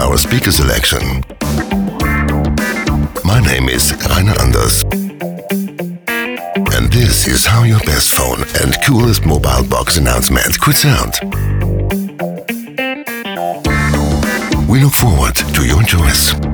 our speaker selection. My name is Rainer Anders. And this is how your best phone and coolest mobile box announcement could sound. We look forward to your choice.